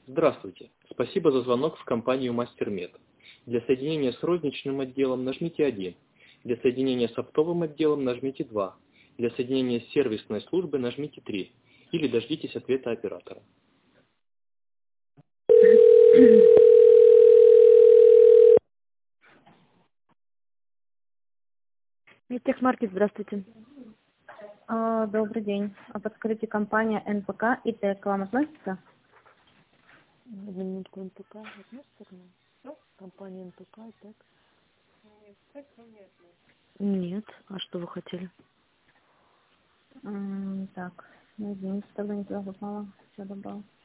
Здравствуйте. Спасибо за звонок в компанию MasterMed. Для соединения с розничным отделом нажмите 1. Для соединения с оптовым отделом нажмите 2. Для соединения с сервисной службой нажмите 3. Или дождитесь ответа оператора. Медтехмаркет, здравствуйте. Добрый день. Подскажите, компания НПК и ТЭК к вам относится? Одну минутку, НПК относится к нам? Да? Компания НПК, так? Нет. А что вы хотели? Так, извините, тогда не туда попала. Все добро.